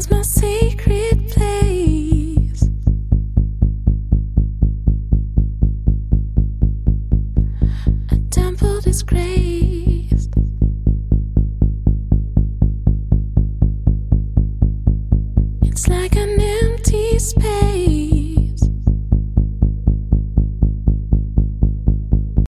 my sacred place. A temple disgraced. It's like an empty space.